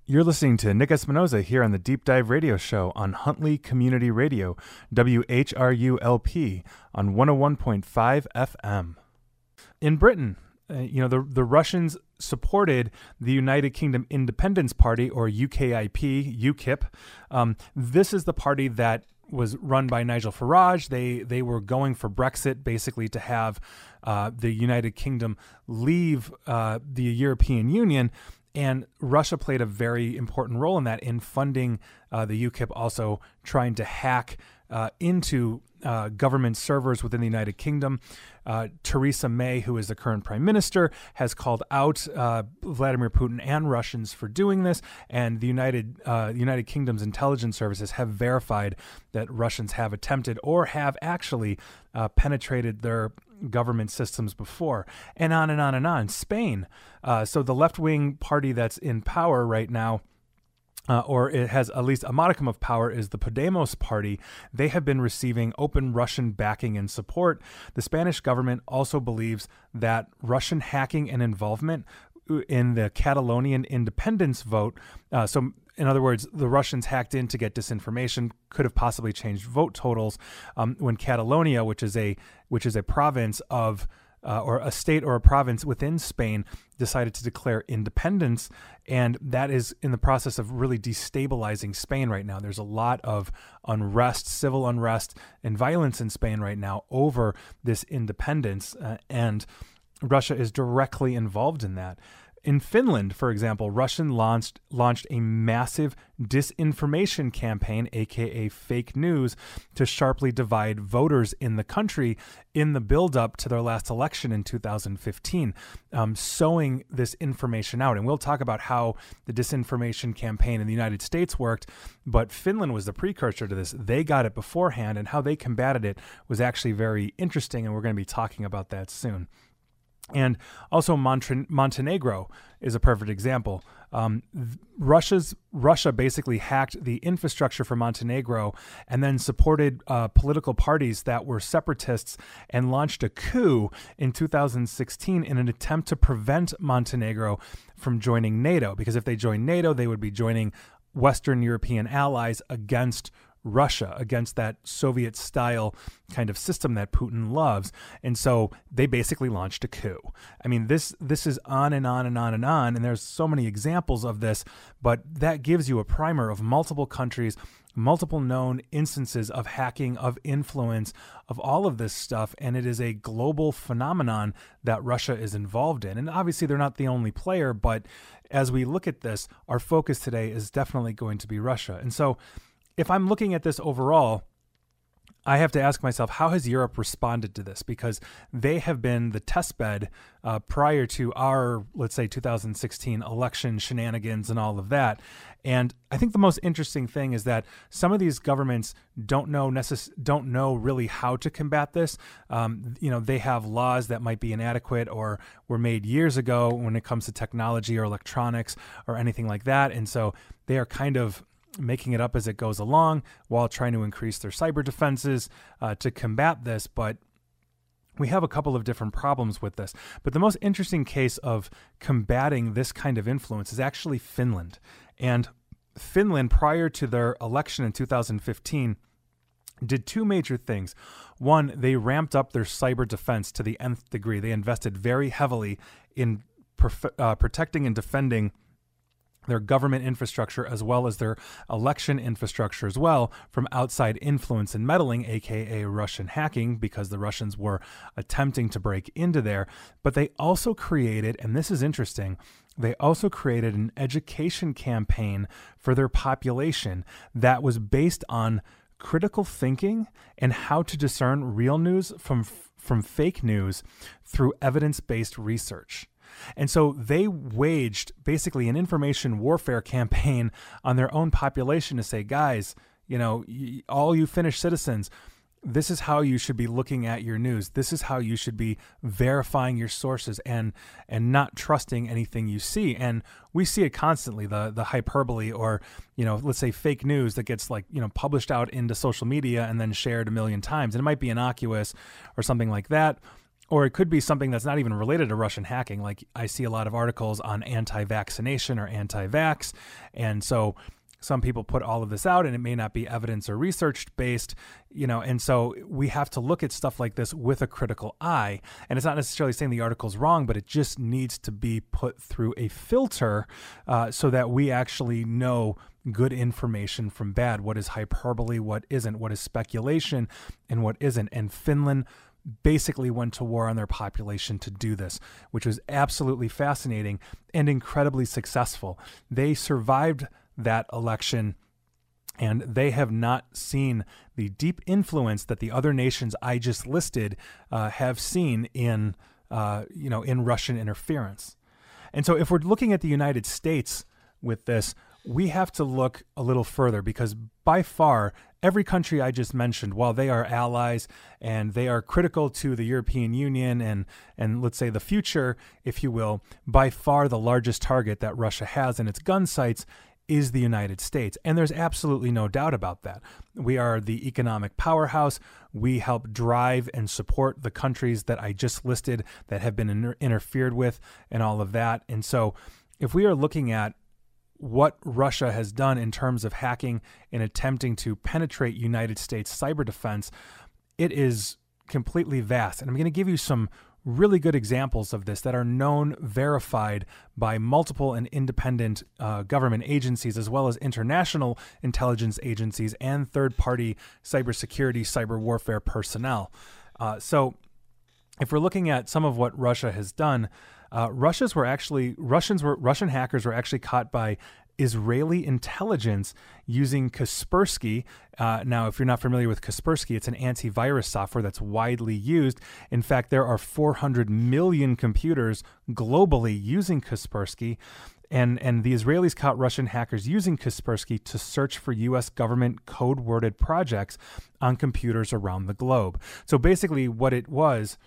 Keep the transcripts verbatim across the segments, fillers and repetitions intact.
You're listening to Nick Espinoza here on the Deep Dive Radio Show on Huntley Community Radio, W H R U L P, on one oh one point five F M. In Britain, uh, you know, the, the Russians supported the United Kingdom Independence Party, or U K I P, U KIP. Um, this is the party that was run by Nigel Farage. They they were going for Brexit, basically to have uh, the United Kingdom leave uh, the European Union. And Russia played a very important role in that, in funding uh, the U KIP, also trying to hack uh, into uh, government servers within the United Kingdom. Uh, Theresa May, who is the current prime minister, has called out uh, Vladimir Putin and Russians for doing this. And the United uh, United Kingdom's intelligence services have verified that Russians have attempted or have actually uh, penetrated their government systems before, and on and on and on. Spain, uh, so the left-wing party that's in power right now, uh, or it has at least a modicum of power, is the Podemos party. They have been receiving open Russian backing and support. The Spanish government also believes that Russian hacking and involvement in the Catalonian independence vote, uh, so in other words, the Russians hacked in to get disinformation, could have possibly changed vote totals um, when Catalonia, which is a which is a province of uh, or a state or a province within Spain, decided to declare independence, and that is in the process of really destabilizing Spain right now. There's a lot of unrest, civil unrest, and violence in Spain right now over this independence, uh, and Russia is directly involved in that. In Finland, for example, Russian launched launched a massive disinformation campaign, aka fake news, to sharply divide voters in the country in the buildup to their last election in two thousand fifteen, um, sowing this information out. And we'll talk about how the disinformation campaign in the United States worked, but Finland was the precursor to this. They got it beforehand, and how they combated it was actually very interesting, and we're going to be talking about that soon. And also Montre- Montenegro is a perfect example. Um, Russia's Russia basically hacked the infrastructure for Montenegro and then supported uh, political parties that were separatists and launched a coup in two thousand sixteen in an attempt to prevent Montenegro from joining NATO. Because if they joined NATO, they would be joining Western European allies against Russia, against that Soviet-style kind of system that Putin loves. And so they basically launched a coup. I mean, this this is on and on and on and on, and there's so many examples of this, but that gives you a primer of multiple countries, multiple known instances of hacking, of influence, of all of this stuff, and it is a global phenomenon that Russia is involved in. And obviously they're not the only player, but as we look at this, our focus today is definitely going to be Russia. And so if I'm looking at this overall, I have to ask myself, how has Europe responded to this? Because they have been the test bed uh, prior to our, let's say, two thousand sixteen election shenanigans and all of that. And I think the most interesting thing is that some of these governments don't know necess- don't know really how to combat this. Um, you know, they have laws that might be inadequate or were made years ago when it comes to technology or electronics or anything like that. And so they are kind of making it up as it goes along while trying to increase their cyber defenses uh, to combat this. But we have a couple of different problems with this. But the most interesting case of combating this kind of influence is actually Finland. And Finland, prior to their election in two thousand fifteen, did two major things. One, they ramped up their cyber defense to the nth degree. They invested very heavily in perf- uh, protecting and defending their government infrastructure as well as their election infrastructure as well from outside influence and meddling, aka Russian hacking, because the Russians were attempting to break into there. But they also created, and this is interesting, they also created an education campaign for their population that was based on critical thinking and how to discern real news from from fake news through evidence-based research. And so they waged basically an information warfare campaign on their own population to say, guys, you know, all you Finnish citizens, this is how you should be looking at your news. This is how you should be verifying your sources and and not trusting anything you see. And we see it constantly, the the hyperbole or, you know, let's say fake news that gets like, you know, published out into social media and then shared a million times. And it might be innocuous or something like that. or it could be something that's not even related to Russian hacking. Like I see a lot of articles on anti-vaccination or anti-vax. And so some people put all of this out and it may not be evidence or research based, you know, and so we have to look at stuff like this with a critical eye. And it's not necessarily saying the article's wrong, but it just needs to be put through a filter uh, so that we actually know good information from bad, what is hyperbole, what isn't, what is speculation, and what isn't. And Finland basically went to war on their population to do this, which was absolutely fascinating and incredibly successful. They survived that election, and they have not seen the deep influence that the other nations I just listed uh, have seen in, uh, you know, in Russian interference. And so if we're looking at the United States with this, we have to look a little further, because by far every country I just mentioned, while they are allies and they are critical to the European Union and, and let's say the future, if you will, by far the largest target that Russia has in its gun sights is the United States. And there's absolutely no doubt about that. We are the economic powerhouse. We help drive and support the countries that I just listed that have been inter- interfered with and all of that. And so if we are looking at what Russia has done in terms of hacking and attempting to penetrate United States cyber defense, it is completely vast. And I'm going to give you some really good examples of this that are known, verified by multiple and independent uh, government agencies, as well as international intelligence agencies and third-party cybersecurity, cyber warfare personnel. Uh, so if we're looking at some of what Russia has done, Uh, Russians were actually Russians were Russian hackers were actually caught by Israeli intelligence using Kaspersky. Uh, now, if you're not familiar with Kaspersky, it's an antivirus software that's widely used. In fact, there are four hundred million computers globally using Kaspersky. And, and the Israelis caught Russian hackers using Kaspersky to search for U S government code-worded projects on computers around the globe. So basically what it was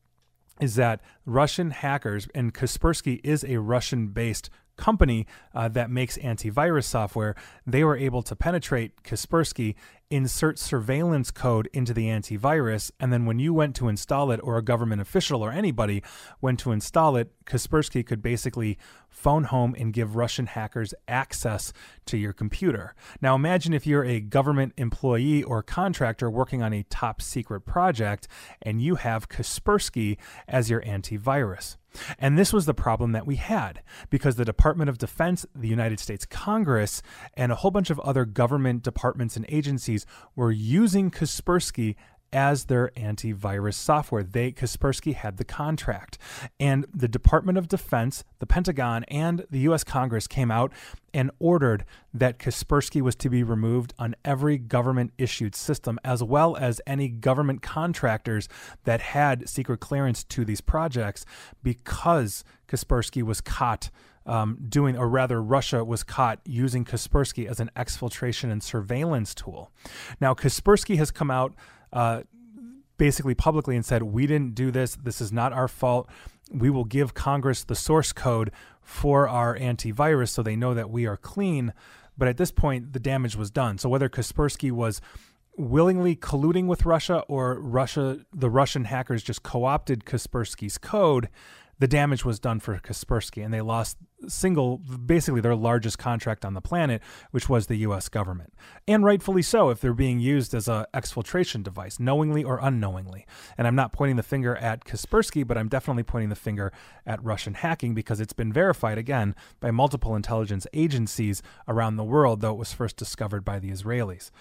is that Russian hackers, and Kaspersky is a Russian-based company uh, that makes antivirus software, they were able to penetrate Kaspersky, insert surveillance code into the antivirus, and then when you went to install it, or a government official or anybody went to install it, Kaspersky could basically phone home and give Russian hackers access to your computer. Now imagine if you're a government employee or contractor working on a top secret project and you have Kaspersky as your antivirus. And this was the problem that we had, because the Department of Defense, the United States Congress, and a whole bunch of other government departments and agencies were using Kaspersky as their antivirus software. They, Kaspersky had the contract. And the Department of Defense, the Pentagon, and the U S Congress came out and ordered that Kaspersky was to be removed on every government-issued system, as well as any government contractors that had secret clearance to these projects, because Kaspersky was caught um, doing, or rather Russia was caught using Kaspersky as an exfiltration and surveillance tool. Now, Kaspersky has come out Uh, basically publicly and said, we didn't do this. This is not our fault. We will give Congress the source code for our antivirus so they know that we are clean. But at this point, the damage was done. So whether Kaspersky was willingly colluding with Russia or Russia, the Russian hackers just co-opted Kaspersky's code, the damage was done for Kaspersky, and they lost single, basically their largest contract on the planet, which was the U S government. And rightfully so, if they're being used as a exfiltration device, knowingly or unknowingly. And I'm not pointing the finger at Kaspersky, but I'm definitely pointing the finger at Russian hacking, because it's been verified, again, by multiple intelligence agencies around the world, though it was first discovered by the Israelis.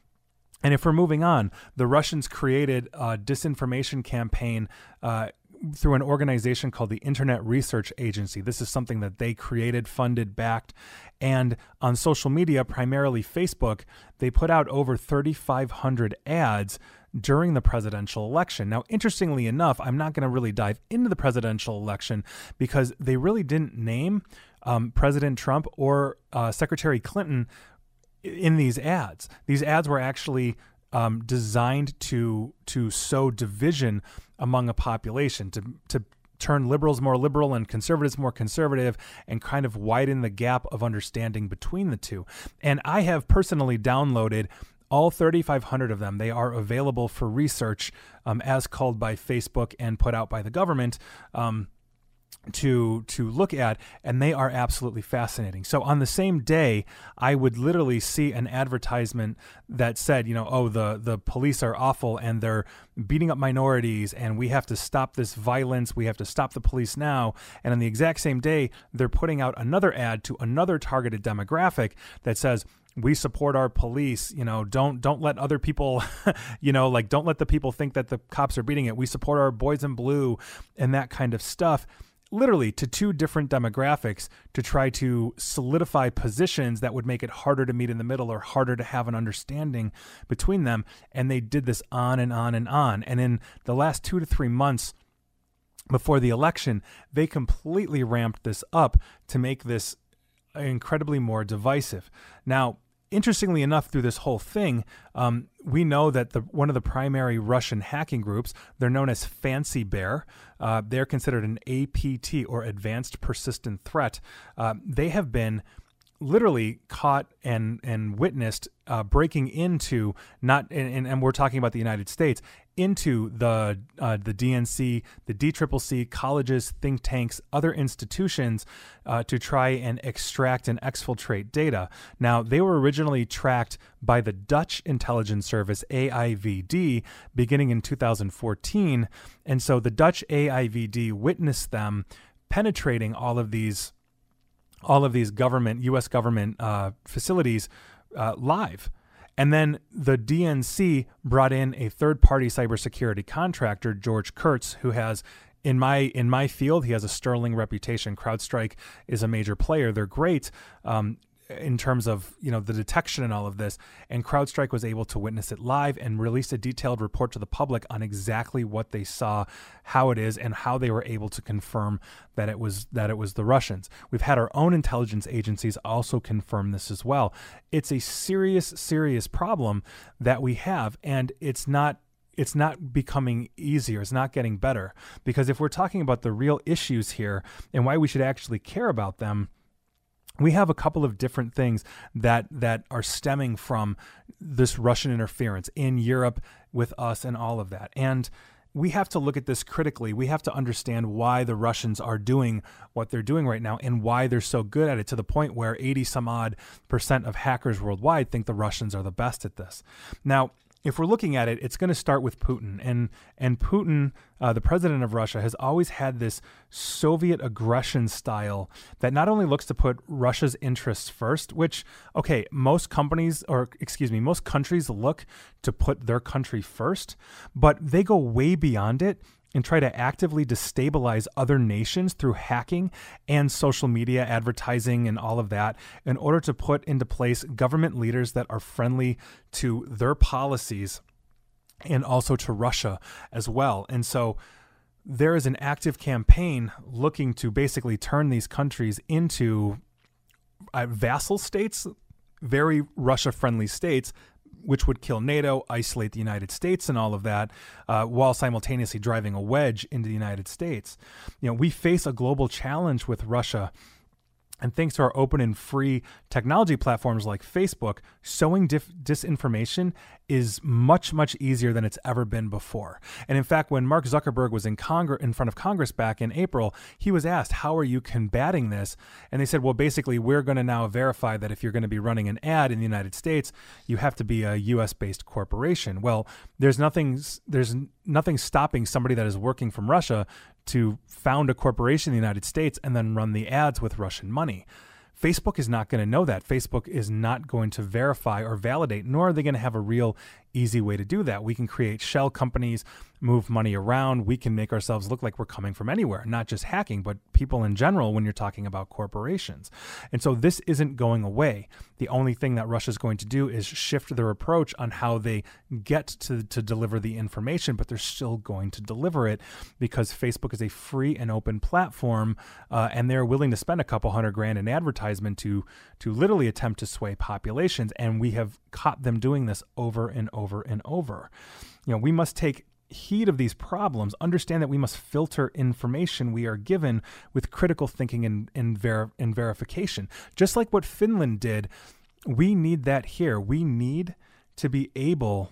And if we're moving on, the Russians created a disinformation campaign uh, through an organization called the Internet Research Agency. This is something that they created, funded, backed. And on social media, primarily Facebook, they put out over thirty-five hundred ads during the presidential election. Now, interestingly enough, I'm not going to really dive into the presidential election, because they really didn't name um, President Trump or uh, Secretary Clinton in these ads. These ads were actually um, designed to to sow division among a population, to to turn liberals more liberal and conservatives more conservative, and kind of widen the gap of understanding between the two. And I have personally downloaded all thirty-five hundred of them, they are available for research um, as called by Facebook and put out by the government um, to to look at, and they are absolutely fascinating. So on the same day, I would literally see an advertisement that said, you know, oh, the, the police are awful and they're beating up minorities and we have to stop this violence. We have to stop the police now. And on the exact same day, they're putting out another ad to another targeted demographic that says, we support our police, you know, don't don't let other people, you know, like don't let the people think that the cops are beating it. We support our boys in blue and that kind of stuff. Literally to two different demographics to try to solidify positions that would make it harder to meet in the middle or harder to have an understanding between them. And they did this on and on and on. And in the last two to three months before the election, they completely ramped this up to make this incredibly more divisive. Now, interestingly enough, through this whole thing, um, we know that the one of the primary Russian hacking groups, they're known as Fancy Bear. Uh, they're considered an A P T, or Advanced Persistent Threat. Uh, they have been literally caught and and witnessed uh, breaking into not and, and we're talking about the United States, into the uh, the D N C, the D C C C, colleges, think tanks, other institutions uh, to try and extract and exfiltrate data. Now, they were originally tracked by the Dutch intelligence service A I V D beginning in two thousand fourteen, and so the Dutch A I V D witnessed them penetrating all of these all of these government, U S government uh, facilities uh, live. And then the D N C brought in a third-party cybersecurity contractor, George Kurtz, who has, in my in my field, he has a sterling reputation. CrowdStrike is a major player. They're great um, in terms of, you know, the detection and all of this. And CrowdStrike was able to witness it live and release a detailed report to the public on exactly what they saw, how it is, and how they were able to confirm that it was that it was the Russians. We've had our own intelligence agencies also confirm this as well. It's a serious, serious problem that we have, and it's not it's not becoming easier. It's not getting better, because if we're talking about the real issues here and why we should actually care about them, we have a couple of different things that that are stemming from this Russian interference in Europe with us and all of that. And we have to look at this critically. We have to understand why the Russians are doing what they're doing right now and why they're so good at it, to the point where eighty some odd percent of hackers worldwide think the Russians are the best at this. Now, if we're looking at it, it's going to start with Putin. And and Putin, uh, the president of Russia, has always had this Soviet aggression style that not only looks to put Russia's interests first, which, okay, most companies, or excuse me, most countries look to put their country first, but they go way beyond it and try to actively destabilize other nations through hacking and social media advertising and all of that, in order to put into place government leaders that are friendly to their policies and also to Russia as well. And so there is an active campaign looking to basically turn these countries into uh, vassal states, very Russia-friendly states, which would kill NATO, isolate the United States and all of that, uh, while simultaneously driving a wedge into the United States. You know, we face a global challenge with Russia. And thanks to our open and free technology platforms like Facebook, sowing dif- disinformation is much, much easier than it's ever been before. And in fact, when Mark Zuckerberg was in Congress, in front of Congress back in April, he was asked, how are you combating this? And they said, well, basically, we're going to now verify that if you're going to be running an ad in the United States, you have to be a U S-based corporation. Well, there's nothing, there's nothing stopping somebody that is working from Russia to found a corporation in the United States and then run the ads with Russian money. Facebook is not going to know that. Facebook is not going to verify or validate, nor are they going to have a real easy way to do that. We can create shell companies, move money around. We can make ourselves look like we're coming from anywhere, not just hacking, but people in general when you're talking about corporations. And so this isn't going away. The only thing that Russia's going to do is shift their approach on how they get to, to deliver the information, but they're still going to deliver it because Facebook is a free and open platform, uh, and they're willing to spend a couple hundred grand in advertisement to, to literally attempt to sway populations. And we have caught them doing this over and over and over. You know, we must take heed of these problems, understand that we must filter information we are given with critical thinking and, and, ver- and verification. Just like what Finland did, we need that here. We need to be able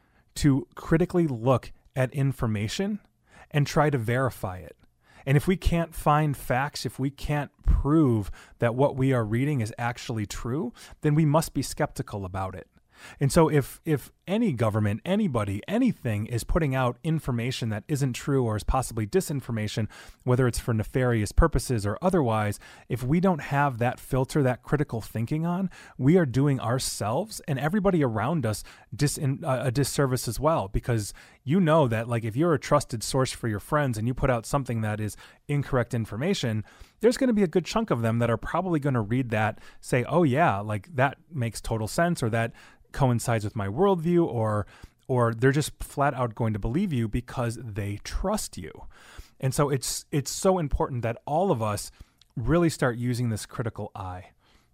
to critically look at information and try to verify it. And if we can't find facts, if we can't prove that what we are reading is actually true, then we must be skeptical about it. And so if if any government, anybody, anything is putting out information that isn't true or is possibly disinformation, whether it's for nefarious purposes or otherwise, if we don't have that filter, that critical thinking on, we are doing ourselves and everybody around us dis- uh, a disservice as well. Because you know that, like, if you're a trusted source for your friends and you put out something that is incorrect information, there's going to be a good chunk of them that are probably going to read that, say, oh yeah, like that makes total sense, or that coincides with my worldview, or or they're just flat out going to believe you because they trust you. And so it's it's so important that all of us really start using this critical eye.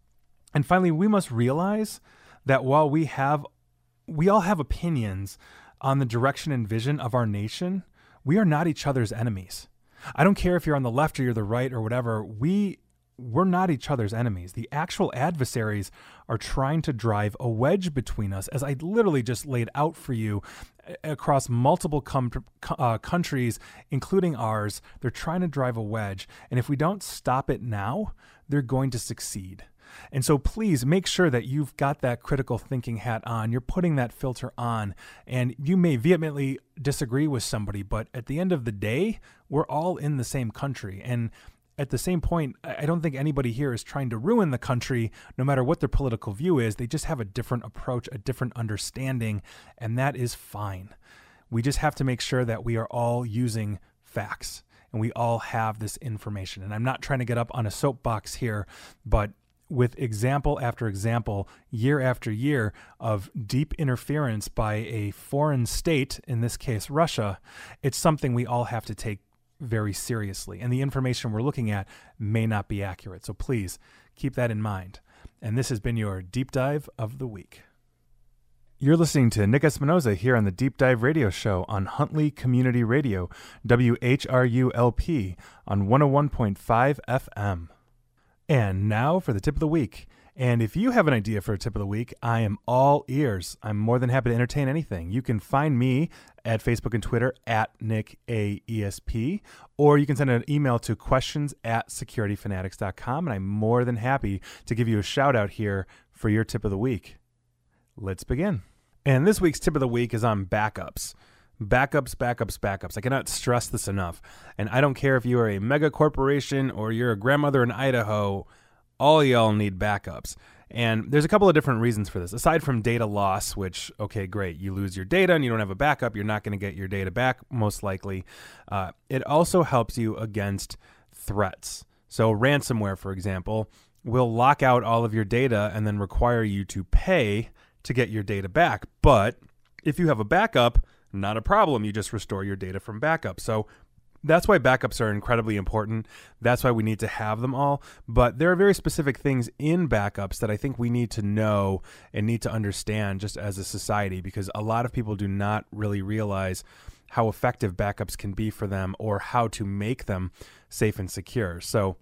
And finally, we must realize that while we have we all have opinions on the direction and vision of our nation, we are not each other's enemies. I don't care if you're on the left or you're the right or whatever. We We're not each other's enemies. The actual adversaries are trying to drive a wedge between us, as I literally just laid out for you across multiple com- uh, countries, including ours. They're trying to drive a wedge. And if we don't stop it now, they're going to succeed. And so please make sure that you've got that critical thinking hat on. You're putting that filter on, and you may vehemently disagree with somebody, but at the end of the day, we're all in the same country. And at the same point, I don't think anybody here is trying to ruin the country, no matter what their political view is. They just have a different approach, a different understanding, and that is fine. We just have to make sure that we are all using facts and we all have this information. And I'm not trying to get up on a soapbox here, but with example after example, year after year of deep interference by a foreign state, in this case, Russia, it's something we all have to take very seriously. And the information we're looking at may not be accurate. So please keep that in mind. And this has been your Deep Dive of the Week. You're listening to Nick Espinoza here on the Deep Dive Radio Show on Huntley Community Radio, W H R U L P, on one oh one point five F M. And now for the tip of the week. And if you have an idea for a tip of the week, I am all ears. I'm more than happy to entertain anything. You can find me at Facebook and Twitter at Nick A E S P, or you can send an email to questions at security fanatics dot com, and I'm more than happy to give you a shout out here for your tip of the week. Let's begin. And this week's tip of the week is on backups. Backups, backups, backups. I cannot stress this enough. And I don't care if you are a mega corporation or you're a grandmother in Idaho, all y'all need backups. And there's a couple of different reasons for this. Aside from data loss, which, okay, great, you lose your data and you don't have a backup, you're not going to get your data back, most likely. Uh, it also helps you against threats. So ransomware, for example, will lock out all of your data and then require you to pay to get your data back. But if you have a backup, not a problem. You just restore your data from backup. So that's why backups are incredibly important. That's why we need to have them all. But there are very specific things in backups that I think we need to know and need to understand just as a society, because a lot of people do not really realize how effective backups can be for them or how to make them safe and secure. So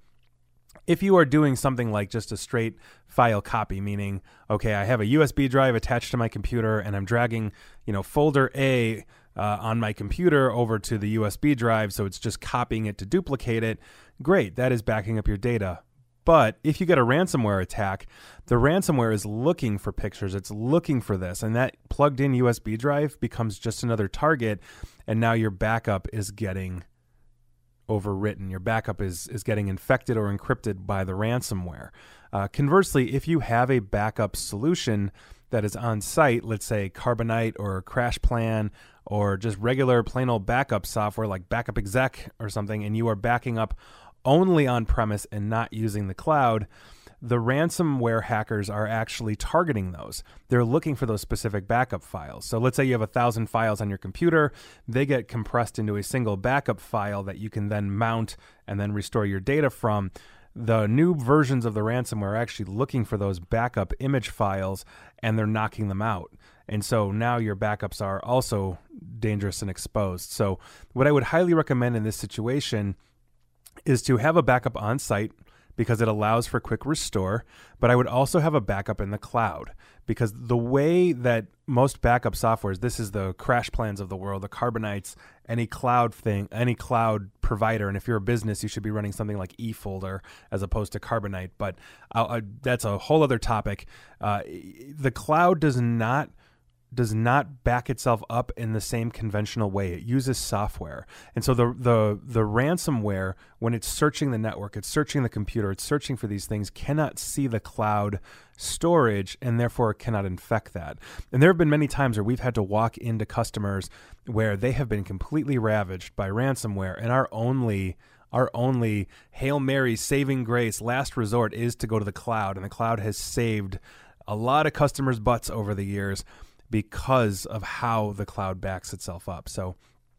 if you are doing something like just a straight file copy, meaning, okay, I have a U S B drive attached to my computer and I'm dragging, you know, folder A uh, on my computer over to the U S B drive, so it's just copying it to duplicate it, great, that is backing up your data. But if you get a ransomware attack, the ransomware is looking for pictures, it's looking for this, and that plugged in U S B drive becomes just another target, and now your backup is getting overwritten. Your backup is is getting infected or encrypted by the ransomware. Uh, conversely, if you have a backup solution that is on site, let's say Carbonite or CrashPlan or just regular plain old backup software like Backup Exec or something, and you are backing up only on premise and not using the cloud, the ransomware hackers are actually targeting those. They're looking for those specific backup files. So let's say you have a thousand files on your computer. They get compressed into a single backup file that you can then mount and then restore your data from. The new versions of the ransomware are actually looking for those backup image files, and they're knocking them out. And so now your backups are also dangerous and exposed. So what I would highly recommend in this situation is to have a backup on site, because it allows for quick restore, but I would also have a backup in the cloud, because the way that most backup softwares, this is the Crash Plans of the world, the Carbonites, any cloud thing, any cloud provider, and if you're a business, you should be running something like eFolder as opposed to Carbonite, but I'll, I, that's a whole other topic. Uh, the cloud does not does not back itself up in the same conventional way. It uses software. And so the the the ransomware, when it's searching the network, it's searching the computer, it's searching for these things, cannot see the cloud storage and therefore cannot infect that. And there have been many times where we've had to walk into customers where they have been completely ravaged by ransomware, and our only Our only Hail Mary saving grace, last resort, is to go to the cloud. And the cloud has saved a lot of customers' butts over the years because of how the cloud backs itself up. So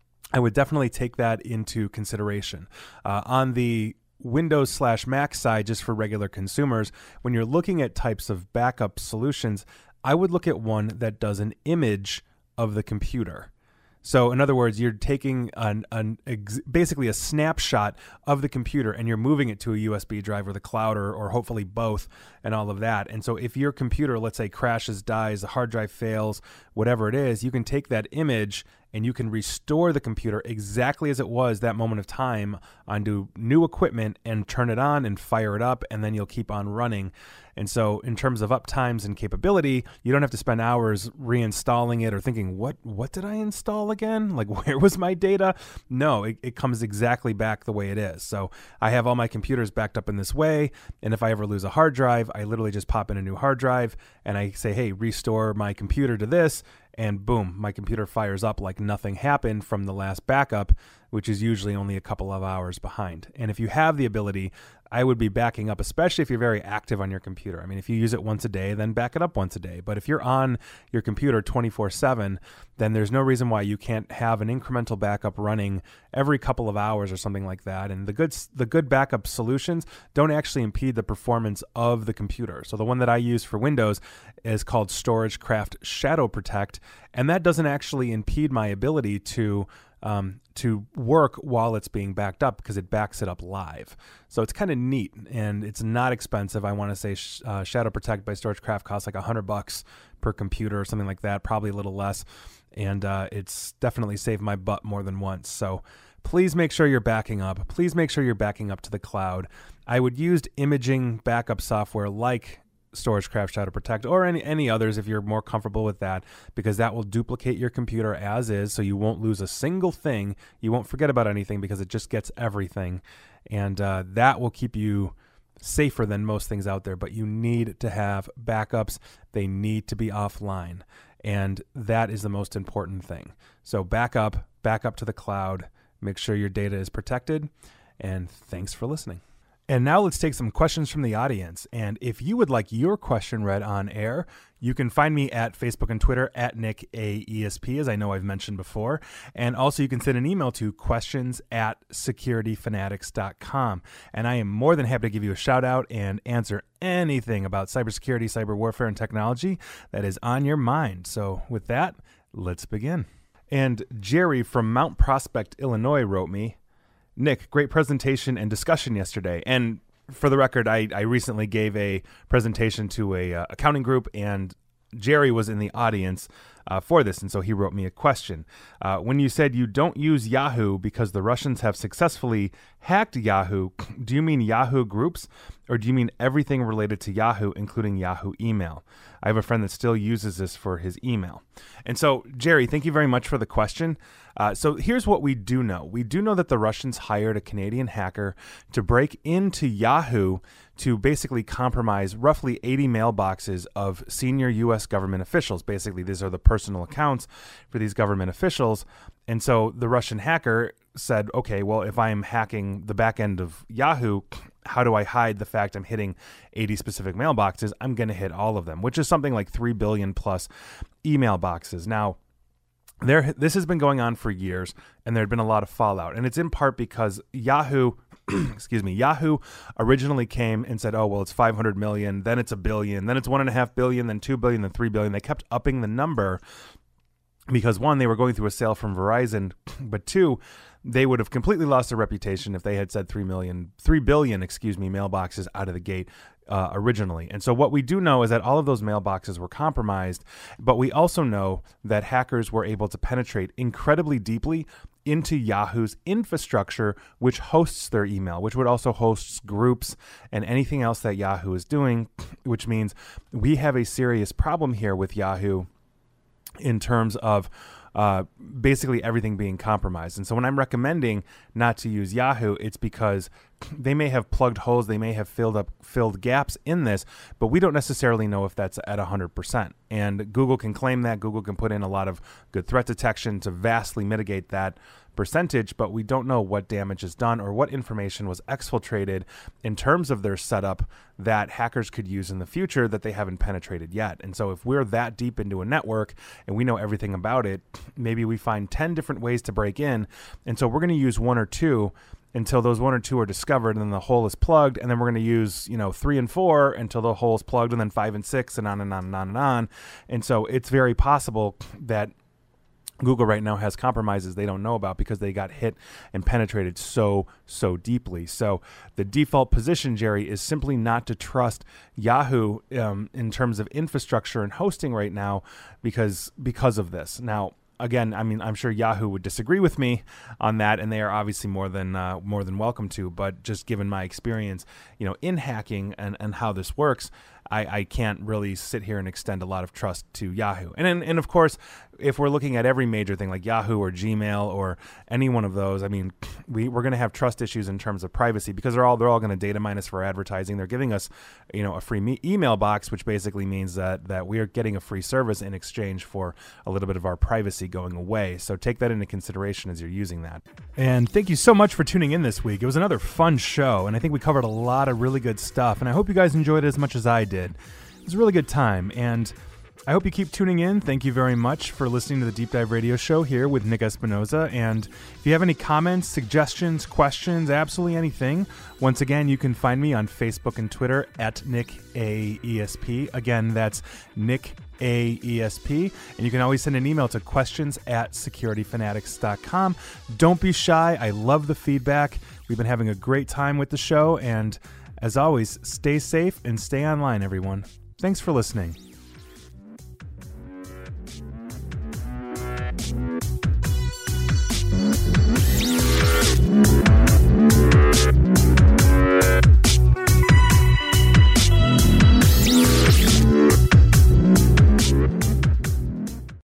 I would definitely take that into consideration. Uh, on the Windows slash Mac side, just for regular consumers, when you're looking at types of backup solutions, I would look at one that does an image of the computer. So in other words, you're taking an, an ex- basically a snapshot of the computer and you're moving it to a U S B drive or the cloud, or, or hopefully both, and all of that. And so if your computer, let's say, crashes, dies, the hard drive fails, whatever it is, you can take that image and you can restore the computer exactly as it was that moment of time onto new equipment and turn it on and fire it up, and then you'll keep on running. And so in terms of uptimes and capability, you don't have to spend hours reinstalling it or thinking, what what did I install again? Like, where was my data? No, it, it comes exactly back the way it is. So I have all my computers backed up in this way, and if I ever lose a hard drive, I literally just pop in a new hard drive and I say, hey, restore my computer to this, and boom, my computer fires up like nothing happened from the last backup, which is usually only a couple of hours behind. And if you have the ability, I would be backing up, especially if you're very active on your computer. I mean, if you use it once a day, then back it up once a day. But if you're on your computer twenty-four seven, then there's no reason why you can't have an incremental backup running every couple of hours or something like that. And the good the good backup solutions don't actually impede the performance of the computer. So the one that I use for Windows is called StorageCraft Shadow Protect, and that doesn't actually impede my ability to Um, to work while it's being backed up, because it backs it up live. So it's kind of neat, and it's not expensive. I want to say sh- uh, Shadow Protect by StorageCraft costs like a hundred bucks per computer or something like that, probably a little less. And uh, it's definitely saved my butt more than once. So please make sure you're backing up. Please make sure you're backing up to the cloud. I would use imaging backup software like StorageCraft Shadow Protect, or any any others if you're more comfortable with that, because that will duplicate your computer as is, so you won't lose a single thing. You won't forget about anything because it just gets everything, and uh, that will keep you safer than most things out there. But you need to have backups. They need to be offline, and that is the most important thing. So back up, back up to the cloud. Make sure your data is protected, and thanks for listening. And now let's take some questions from the audience. And if you would like your question read on air, you can find me at Facebook and Twitter at Nick A E S P, as I know I've mentioned before. And also you can send an email to questions at security fanatics dot com. And I am more than happy to give you a shout out and answer anything about cybersecurity, cyber warfare, and technology that is on your mind. So with that, let's begin. And Jerry from Mount Prospect, Illinois wrote me, Nick, great presentation and discussion yesterday. And for the record, I, I recently gave a presentation to a uh, accounting group, and Jerry was in the audience uh, for this, and so he wrote me a question. Uh, when you said you don't use Yahoo because the Russians have successfully hacked Yahoo, do you mean Yahoo groups, or do you mean everything related to Yahoo, including Yahoo email? I have a friend that still uses this for his email. And so, Jerry, thank you very much for the question. Uh, so here's what we do know. We do know that the Russians hired a Canadian hacker to break into Yahoo to basically compromise roughly eighty mailboxes of senior U S government officials. Basically, these are the personal accounts for these government officials. And so the Russian hacker said, okay, well, if I'm hacking the back end of Yahoo, how do I hide the fact I'm hitting eighty specific mailboxes? I'm going to hit all of them, which is something like three billion plus email boxes. Now, there, this has been going on for years, and there had been a lot of fallout. And it's in part because Yahoo, excuse me, Yahoo originally came and said, oh, well, it's five hundred million, then it's a billion, then it's one and a half billion, then two billion, then three billion. They kept upping the number because one, they were going through a sale from Verizon, but two, they would have completely lost their reputation if they had said three million, three billion, excuse me, mailboxes out of the gate uh, originally. And so what we do know is that all of those mailboxes were compromised, but we also know that hackers were able to penetrate incredibly deeply into Yahoo's infrastructure, which hosts their email, which would also host groups and anything else that Yahoo is doing, which means we have a serious problem here with Yahoo in terms of uh, basically everything being compromised. And so when I'm recommending not to use Yahoo, it's because they may have plugged holes, they may have filled up filled gaps in this, but we don't necessarily know if that's at one hundred percent. And Google can claim that. Google can put in a lot of good threat detection to vastly mitigate that percentage, but we don't know what damage is done or what information was exfiltrated in terms of their setup that hackers could use in the future that they haven't penetrated yet. And so if we're that deep into a network and we know everything about it, maybe we find ten different ways to break in. And so we're going to use one or two until those one or two are discovered, and then the hole is plugged, and then we're going to use, you know, three and four until the hole is plugged, and then five and six, and on and on and on and on. And so it's very possible that Google right now has compromises they don't know about because they got hit and penetrated so, so deeply. So the default position, Jerry, is simply not to trust Yahoo um, in terms of infrastructure and hosting right now because because of this. Now, again, I mean, I'm sure Yahoo would disagree with me on that, and they are obviously more than uh, more than welcome to. But just given my experience, you know, in hacking and, and how this works, I, I can't really sit here and extend a lot of trust to Yahoo. And and, and of course, if we're looking at every major thing like Yahoo or Gmail or any one of those, I mean, we, we're going to have trust issues in terms of privacy because they're all they're all going to data mine us for advertising. They're giving us, you know, a free me- email box, which basically means that that we are getting a free service in exchange for a little bit of our privacy going away. So take that into consideration as you're using that. And thank you so much for tuning in this week. It was another fun show, and I think we covered a lot of really good stuff, and I hope you guys enjoyed it as much as I did. It was a really good time, and I hope you keep tuning in. Thank you very much for listening to the Deep Dive Radio Show here with Nick Espinoza. And if you have any comments, suggestions, questions, absolutely anything, once again, you can find me on Facebook and Twitter at Nick A E S P. Again, that's Nick A E S P. And you can always send an email to questions at security fanatics dot com. Don't be shy. I love the feedback. We've been having a great time with the show. And as always, stay safe and stay online, everyone. Thanks for listening.